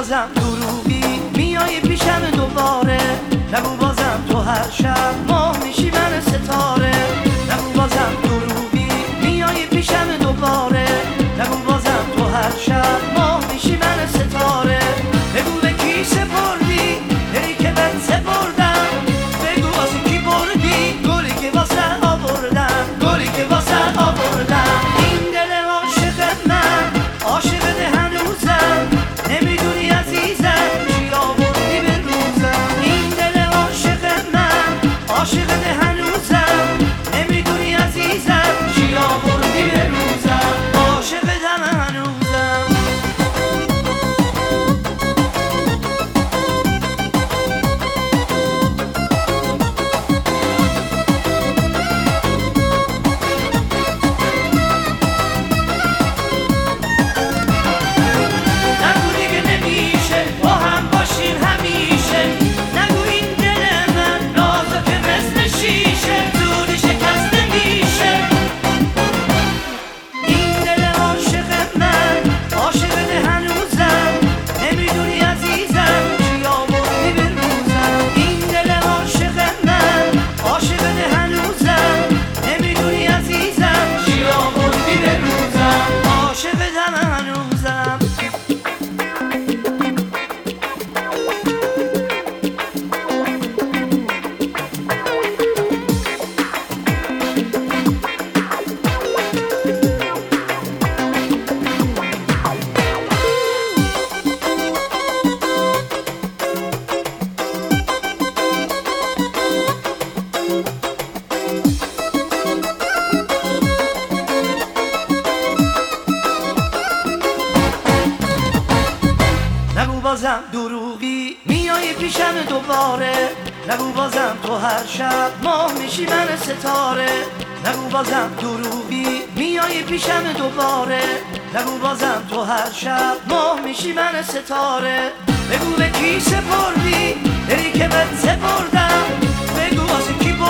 بازم دروغی میای پیشم دوباره، نگو بازم تو هر شب ماه میشی من ستاره. نگو بازم دروغی میای پیشم دوباره، نگو بازم تو هر شب ماه میشی من ستاره. بگو به کی سپردی دلی که بهت سپردم، بگو واسه کی بردی گلی که واسه آوردم، گلی که واسه آوردم. این دل عاشق من عاشق ده هنوزم، نمیدونی عزیزم چی آوردی به روزم. این دل عاشق من عاشق ده هنوزم، نمیدونی عزیزم چی آوردی به روزم. عاشق دم هنوزم. نگو بازم دروغی میای پیشم دوباره، نگو بازم تو هر شب ماه میشی من ستاره. نگو بازم دروغی میای پیشم دوباره، نگو بازم تو هر شب ماه میشی من ستاره. بگو به کی سپردی دلی که بهت سپردم، بگو واسه کی